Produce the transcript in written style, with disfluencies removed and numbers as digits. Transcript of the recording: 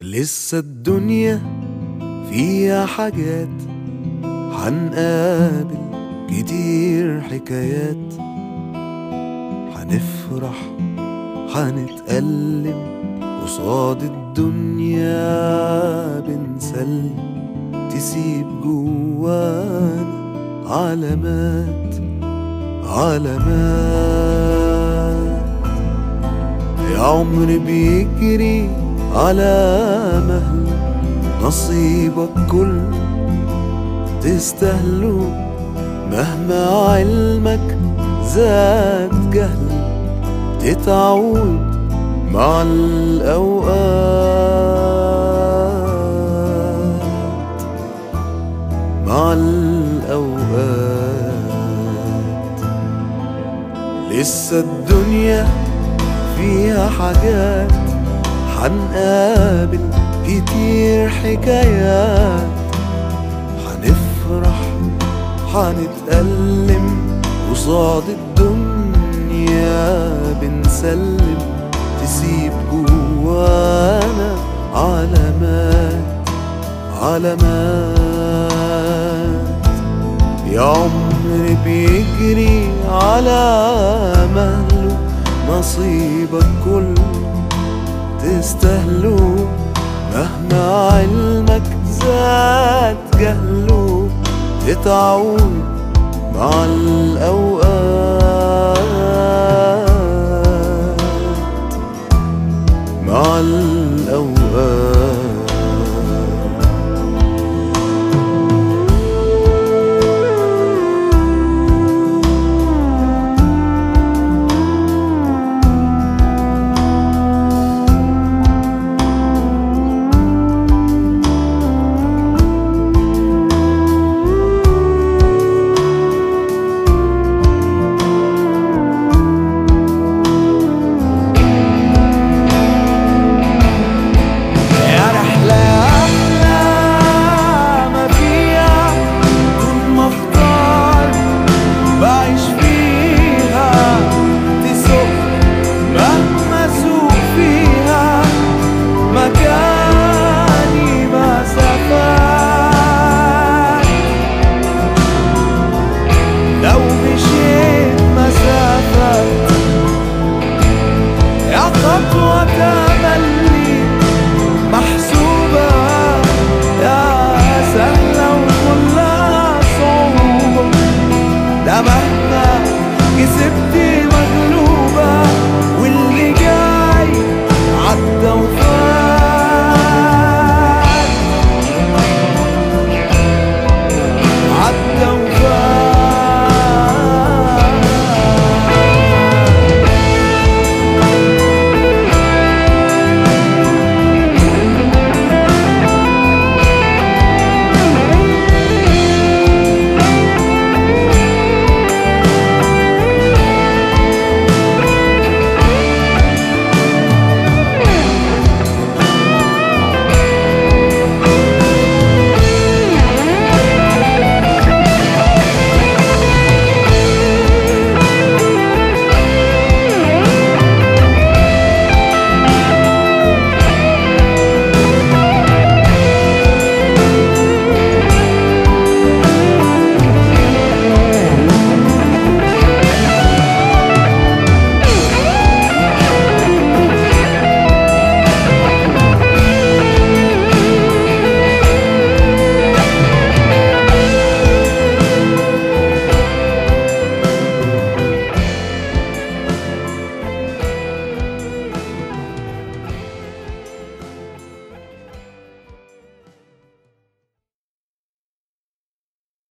لسه الدنيا فيها حاجات، حنقابل كتير حكايات، حنفرح حنتألم قصاد الدنيا، بنسلم تسيب جوانا علامات علامات. يا عمر بيجري على مهل، نصيبك كل تستاهله، مهما علمك زاد جهل تتعود مع الأوقات مع الأوقات. لسه الدنيا فيها حاجات، حنقابل كتير حكايات، حنفرح حنتألم قصاد الدنيا، بنسلم تسيب جوانا علامات علامات. يا عمر بيجري على مهله، نصيبك كل تستاهله، مهما علمك زاد جهله تتعود مع الأوقات مع